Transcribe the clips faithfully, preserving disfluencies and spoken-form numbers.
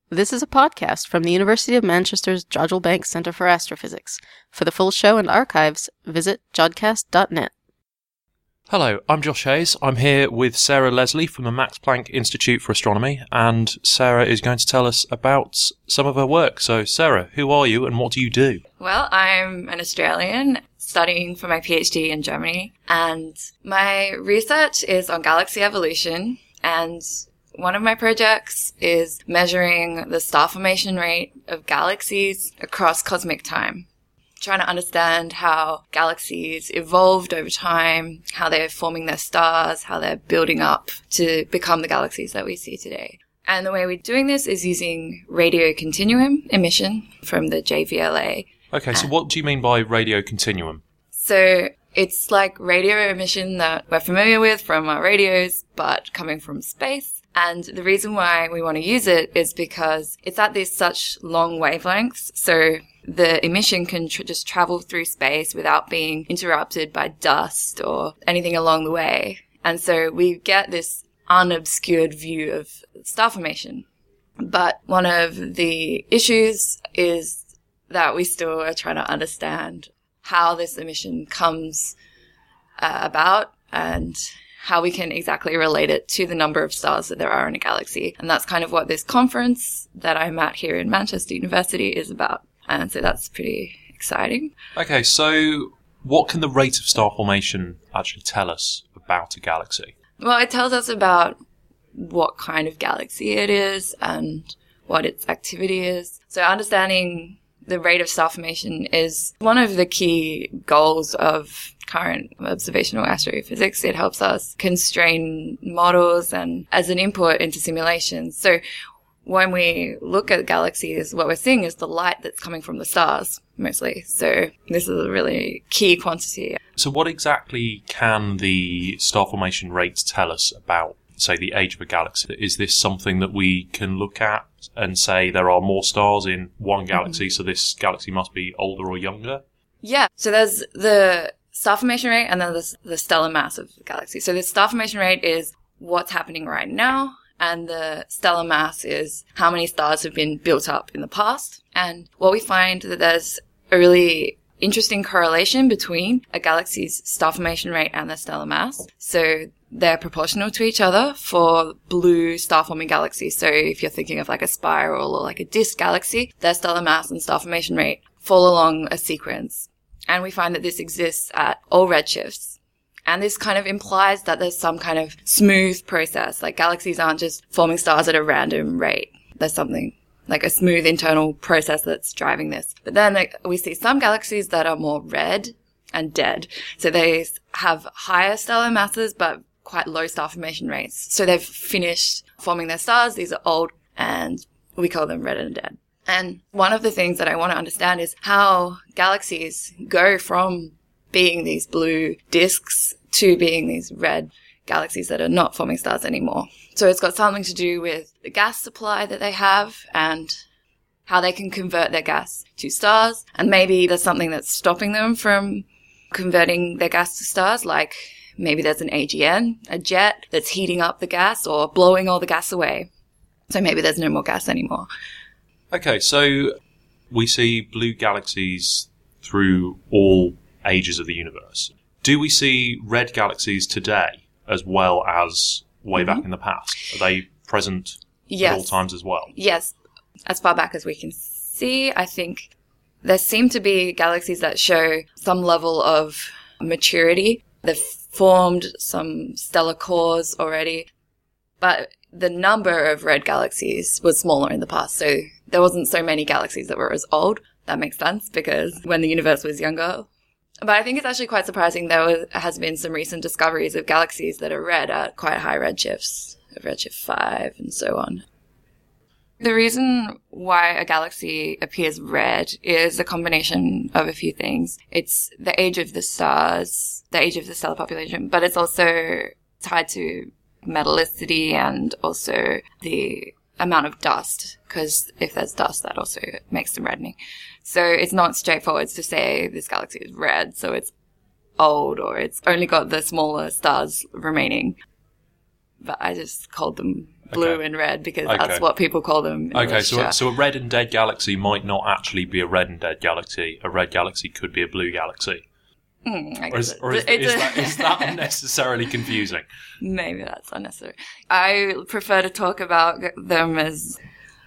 This is a podcast from the University of Manchester's Jodrell Bank Centre for Astrophysics. For the full show and archives, visit jodcast dot net. Hello, I'm Josh Hayes. I'm here with Sarah Leslie from the Max Planck Institute for Astronomy, and Sarah is going to tell us about some of her work. So, Sarah, who are you and what do you do? Well, I'm an Australian studying for my PhD in Germany, and my research is on galaxy evolution, and one of my projects is measuring the star formation rate of galaxies across cosmic time, trying to understand how galaxies evolved over time, how they're forming their stars, how they're building up to become the galaxies that we see today. And the way we're doing this is using radio continuum emission from the J V L A. Okay, so what do you mean by radio continuum? So it's like radio emission that we're familiar with from our radios, but coming from space. And the reason why we want to use it is because it's at these such long wavelengths. So the emission can tr- just travel through space without being interrupted by dust or anything along the way. And so we get this unobscured view of star formation. But one of the issues is that we still are trying to understand how this emission comes uh, about and how we can exactly relate it to the number of stars that there are in a galaxy. And that's kind of what this conference that I'm at here in Manchester University is about. And so that's pretty exciting. Okay, so what can the rate of star formation actually tell us about a galaxy? Well, it tells us about what kind of galaxy it is and what its activity is. So understanding the rate of star formation is one of the key goals of current observational astrophysics. It helps us constrain models and as an input into simulations. So when we look at galaxies, what we're seeing is the light that's coming from the stars, mostly. So this is a really key quantity. So what exactly can the star formation rate tell us about, say, the age of a galaxy? Is this something that we can look at and say there are more stars in one galaxy, mm-hmm. so this galaxy must be older or younger? Yeah. So there's the star formation rate and then there's the stellar mass of the galaxy. So the star formation rate is what's happening right now, and the stellar mass is how many stars have been built up in the past. And what we find that there's a really interesting correlation between a galaxy's star formation rate and their stellar mass. So they're proportional to each other for blue star-forming galaxies. So if you're thinking of like a spiral or like a disk galaxy, their stellar mass and star formation rate fall along a sequence. And we find that this exists at all redshifts. And this kind of implies that there's some kind of smooth process. Like galaxies aren't just forming stars at a random rate. There's something like a smooth internal process that's driving this. But then like, we see some galaxies that are more red and dead. So they have higher stellar masses, but quite low star formation rates. So they've finished forming their stars. These are old and we call them red and dead. And one of the things that I want to understand is how galaxies go from being these blue disks to being these red galaxies that are not forming stars anymore. So it's got something to do with the gas supply that they have and how they can convert their gas to stars. And maybe there's something that's stopping them from converting their gas to stars, like maybe there's an A G N, a jet that's heating up the gas or blowing all the gas away. So maybe there's no more gas anymore. Okay, so we see blue galaxies through all ages of the universe. Do we see red galaxies today as well as way mm-hmm. back in the past? Are they present yes. at all times as well? Yes. As far back as we can see, I think there seem to be galaxies that show some level of maturity. They've formed some stellar cores already, but the number of red galaxies was smaller in the past, so there wasn't so many galaxies that were as old. That makes sense because when the universe was younger. But I think it's actually quite surprising there was, has been some recent discoveries of galaxies that are red at quite high redshifts, redshift five and so on. The reason why a galaxy appears red is a combination of a few things. It's the age of the stars, the age of the stellar population, but it's also tied to metallicity and also the amount of dust, because if there's dust, that also makes them reddening. So it's not straightforward to say this galaxy is red, so it's old, or it's only got the smaller stars remaining. But I just called them blue Okay. and red because Okay. that's what people call them. in Okay, so literature. so a red and dead galaxy might not actually be a red and dead galaxy. A red galaxy could be a blue galaxy. Hmm, I Or guess is, it- or is, it's is, a- that, is that unnecessarily confusing? Maybe that's unnecessary. I prefer to talk about them as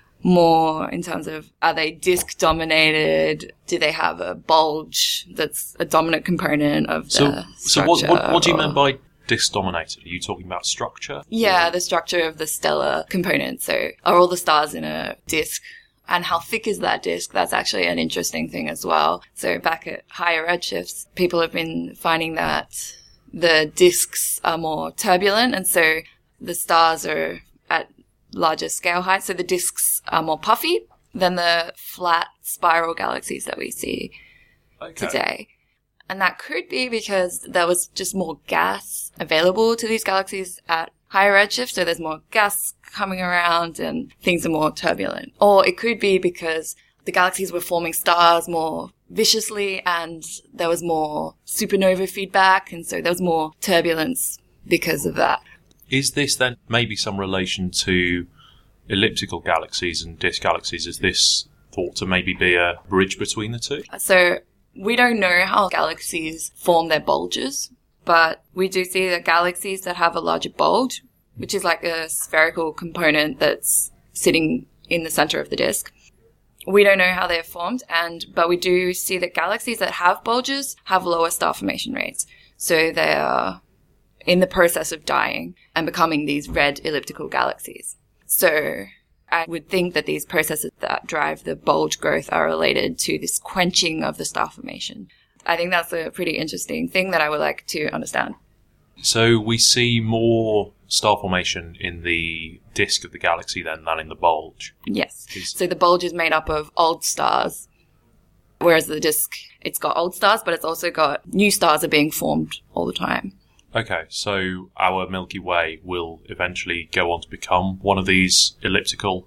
more in terms of, are they disk dominated? Do they have a bulge that's a dominant component of So, the so what, what, what do you structure, mean or- by disk dominated? Are you talking about structure? Yeah, the structure of the stellar component. So are all the stars in a disk? And how thick is that disk? That's actually an interesting thing as well. So back at higher redshifts, people have been finding that the disks are more turbulent. And so the stars are at larger scale height. So the disks are more puffy than the flat spiral galaxies that we see Okay. today. And that could be because there was just more gas available to these galaxies at higher redshift, so there's more gas coming around and things are more turbulent. Or it could be because the galaxies were forming stars more viciously and there was more supernova feedback, and so there was more turbulence because of that. Is this then maybe some relation to elliptical galaxies and disk galaxies? Is this thought to maybe be a bridge between the two? So we don't know how galaxies form their bulges, but we do see that galaxies that have a larger bulge, which is like a spherical component that's sitting in the center of the disk. We don't know how they're formed, and but we do see that galaxies that have bulges have lower star formation rates. So they are in the process of dying and becoming these red elliptical galaxies. So I would think that these processes that drive the bulge growth are related to this quenching of the star formation. I think that's a pretty interesting thing that I would like to understand. So we see more star formation in the disk of the galaxy then than in the bulge. Yes. Is- So the bulge is made up of old stars, whereas the disk, it's got old stars, but it's also got new stars are being formed all the time. Okay, so our Milky Way will eventually go on to become one of these elliptical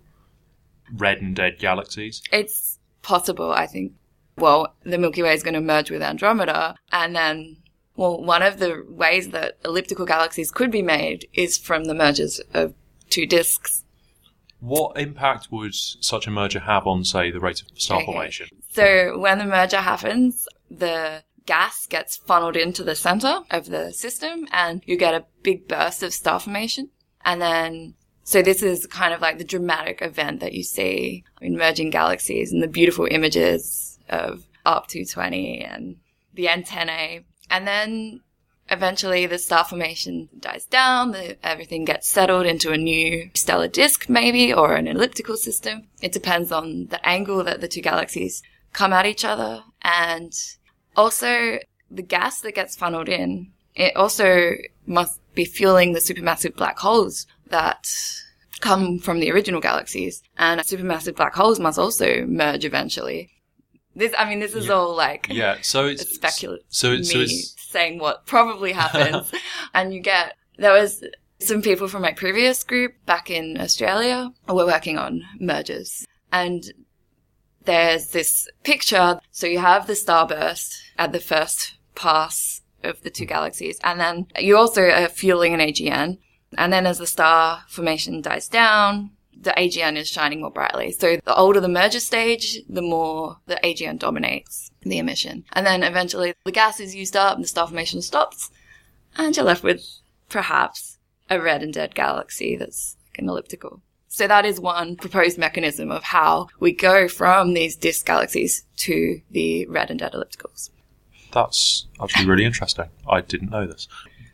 red and dead galaxies. It's possible, I think. Well, the Milky Way is going to merge with Andromeda, and then, well, one of the ways that elliptical galaxies could be made is from the mergers of two disks. What impact would such a merger have on, say, the rate of star Okay. formation? So when the merger happens, the gas gets funneled into the center of the system and you get a big burst of star formation. And then, so this is kind of like the dramatic event that you see in merging galaxies and the beautiful images of A R P two twenty and the antennae. And then eventually the star formation dies down, the, everything gets settled into a new stellar disk maybe, or an elliptical system. It depends on the angle that the two galaxies come at each other. And also the gas that gets funneled in, it also must be fueling the supermassive black holes that come from the original galaxies. And supermassive black holes must also merge eventually. This, I mean, this is Yeah. all like Yeah, so it's, it's speculative. So, it's- so me it's saying what probably happens. And you get, there was some people from my previous group back in Australia who were working on mergers. And there's this picture. So you have the starburst at the first pass of the two galaxies. And then you also are fueling an A G N. And then as the star formation dies down, the A G N is shining more brightly. So the older the merger stage, the more the A G N dominates the emission. And then eventually the gas is used up and the star formation stops. And you're left with perhaps a red and dead galaxy that's like an elliptical. So that is one proposed mechanism of how we go from these disk galaxies to the red and dead ellipticals. That's actually really interesting. I didn't know this.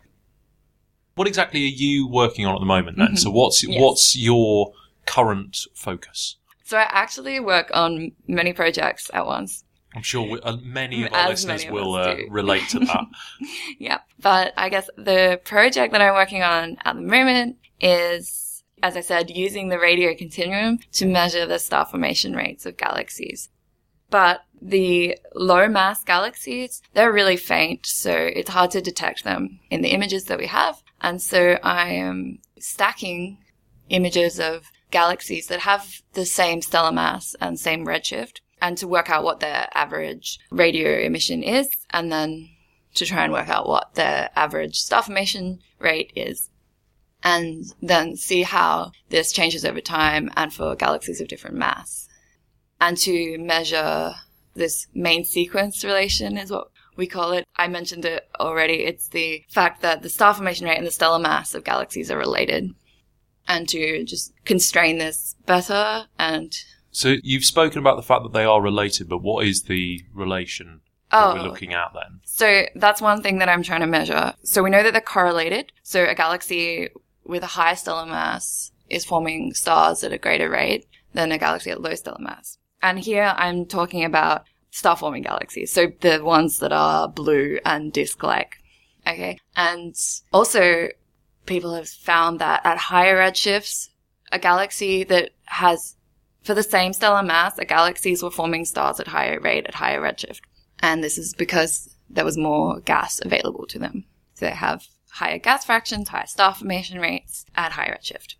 What exactly are you working on at the moment then? Mm-hmm. So what's Yes. what's your current focus? So I actually work on many projects at once. I'm sure we, uh, many of our As listeners many of will us uh, do. relate to that. Yeah. But I guess the project that I'm working on at the moment is, as I said, using the radio continuum to measure the star formation rates of galaxies. But the low mass galaxies, they're really faint, so it's hard to detect them in the images that we have. And so I am stacking images of galaxies that have the same stellar mass and same redshift, and to work out what their average radio emission is, and then to try and work out what their average star formation rate is. and then see how this changes over time and for galaxies of different mass. And to measure this main sequence relation is what we call it. I mentioned it already. It's the fact that the star formation rate and the stellar mass of galaxies are related. And to just constrain this better and... So you've spoken about the fact that they are related, but what is the relation Oh, that we're looking at then? So that's one thing that I'm trying to measure. So we know that they're correlated. So a galaxy with a higher stellar mass is forming stars at a greater rate than a galaxy at low stellar mass. And here I'm talking about star-forming galaxies. So the ones that are blue and disk-like. Okay. And also people have found that at higher redshifts, a galaxy that has, for the same stellar mass, a galaxies were forming stars at higher rate at higher redshift. And this is because there was more gas available to them. So they have higher gas fractions, higher star formation rates at higher redshift.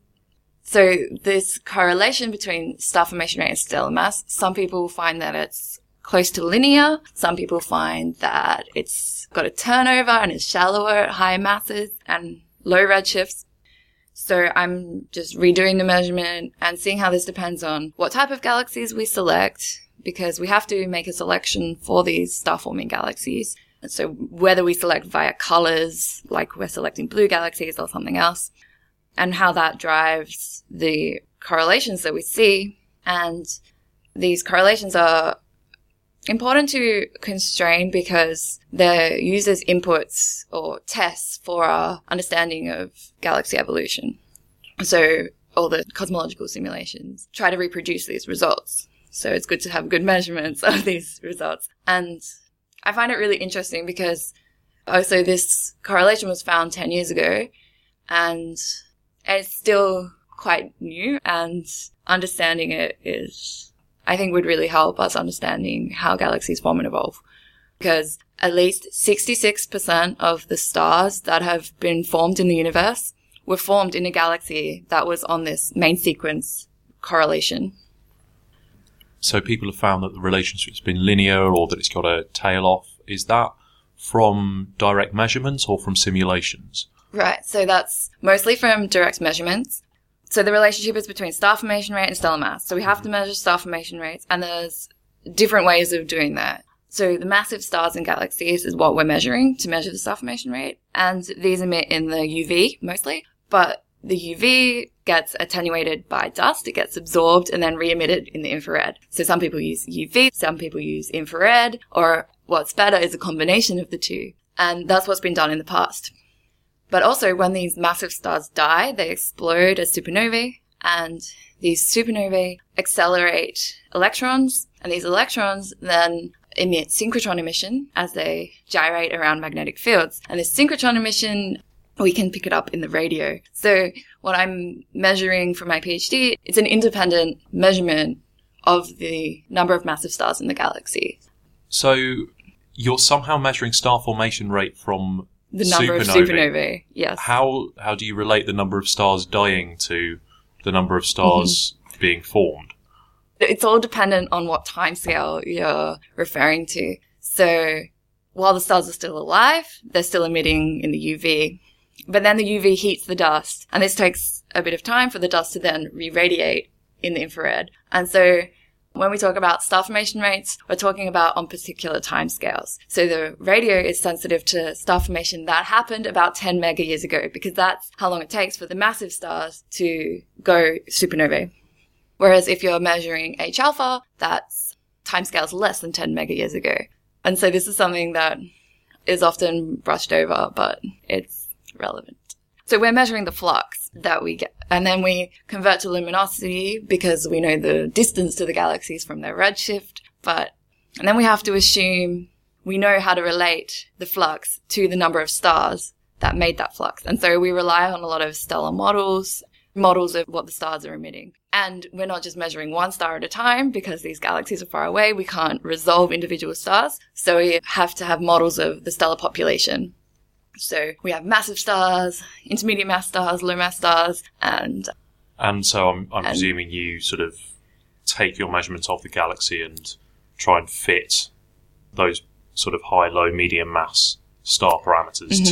So this correlation between star formation rate and stellar mass, some people find that it's close to linear. Some people find that it's got a turnover and is shallower at higher masses and low redshifts. So I'm just redoing the measurement and seeing how this depends on what type of galaxies we select, because we have to make a selection for these star-forming galaxies. And so whether we select via colors, like we're selecting blue galaxies or something else, and how that drives the correlations that we see. And these correlations are important to constrain because they're used as inputs or tests for our understanding of galaxy evolution. So all the cosmological simulations try to reproduce these results. So it's good to have good measurements of these results. And I find it really interesting because also this correlation was found ten years ago and it's still quite new, and understanding it is, I think, would really help us understanding how galaxies form and evolve. Because at least sixty-six percent of the stars that have been formed in the universe were formed in a galaxy that was on this main sequence correlation. So people have found that the relationship's been linear or that it's got a tail off. Is that from direct measurements or from simulations? Right, so that's mostly from direct measurements. So the relationship is between star formation rate and stellar mass. So we have to measure star formation rates, and there's different ways of doing that. So the massive stars and galaxies is what we're measuring to measure the star formation rate, and these emit in the U V mostly, but the U V gets attenuated by dust, it gets absorbed and then re-emitted in the infrared. So some people use U V, some people use infrared, or what's better is a combination of the two. And that's what's been done in the past. But also when these massive stars die, they explode as supernovae, and these supernovae accelerate electrons, and these electrons then emit synchrotron emission as they gyrate around magnetic fields. And this synchrotron emission, we can pick it up in the radio. So what I'm measuring for my PhD, it's an independent measurement of the number of massive stars in the galaxy. So you're somehow measuring star formation rate from the number supernovae. of supernovae, yes. How how do you relate the number of stars dying to the number of stars mm-hmm. being formed? It's all dependent on what timescale you're referring to. So while the stars are still alive, they're still emitting in the U V. But then the U V heats the dust, and this takes a bit of time for the dust to then re-radiate in the infrared. And so when we talk about star formation rates, we're talking about on particular timescales. So the radio is sensitive to star formation that happened about ten mega years ago, because that's how long it takes for the massive stars to go supernovae. Whereas if you're measuring H alpha, that's timescales less than ten mega years ago. And so this is something that is often brushed over, but it's relevant. So we're measuring the flux that we get, and then we convert to luminosity because we know the distance to the galaxies from their redshift. But, and then we have to assume we know how to relate the flux to the number of stars that made that flux. And so we rely on a lot of stellar models, models of what the stars are emitting. And we're not just measuring one star at a time because these galaxies are far away. We can't resolve individual stars. So we have to have models of the stellar population. So we have massive stars, intermediate mass stars, low mass stars, and... And so I'm, I'm and, presuming you sort of take your measurements of the galaxy and try and fit those sort of high, low, medium mass star parameters mm-hmm. to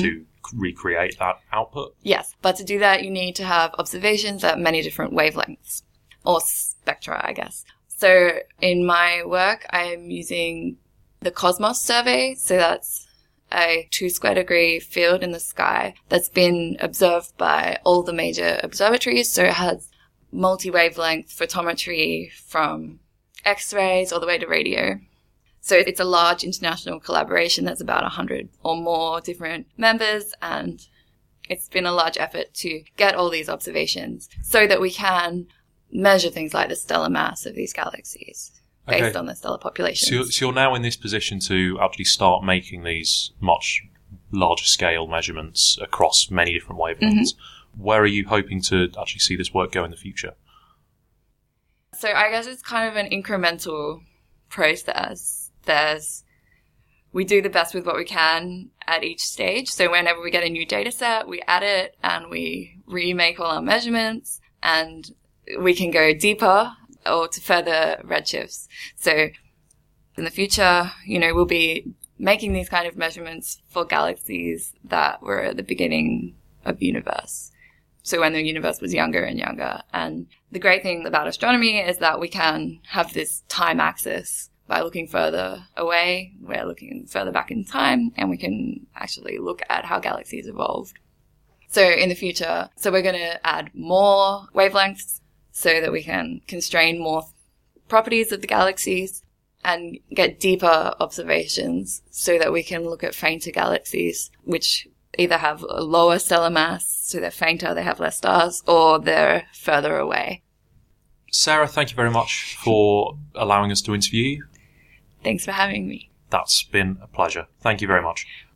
recreate that output? Yes, but to do that, you need to have observations at many different wavelengths, or spectra, I guess. So in my work, I'm using the COSMOS survey. So that's a two square degree field in the sky that's been observed by all the major observatories. So it has multi-wavelength photometry from X-rays all the way to radio. So it's a large international collaboration that's about one hundred or more different members, and it's been a large effort to get all these observations so that we can measure things like the stellar mass of these galaxies based Okay. on the stellar populations. So you're, so you're now in this position to actually start making these much larger scale measurements across many different wavelengths. Mm-hmm. Where are you hoping to actually see this work go in the future? So I guess it's kind of an incremental process. There's, we do the best with what we can at each stage. So whenever we get a new data set, we add it and we remake all our measurements, and we can go deeper or to further redshifts. So in the future, you know, we'll be making these kind of measurements for galaxies that were at the beginning of the universe. So when the universe was younger and younger. And the great thing about astronomy is that we can have this time axis. By looking further away, we're looking further back in time, and we can actually look at how galaxies evolved. So in the future, so we're going to add more wavelengths so that we can constrain more properties of the galaxies and get deeper observations so that we can look at fainter galaxies, which either have a lower stellar mass, so they're fainter, they have less stars, or they're further away. Sarah, thank you very much for allowing us to interview you. Thanks for having me. That's been a pleasure. Thank you very much.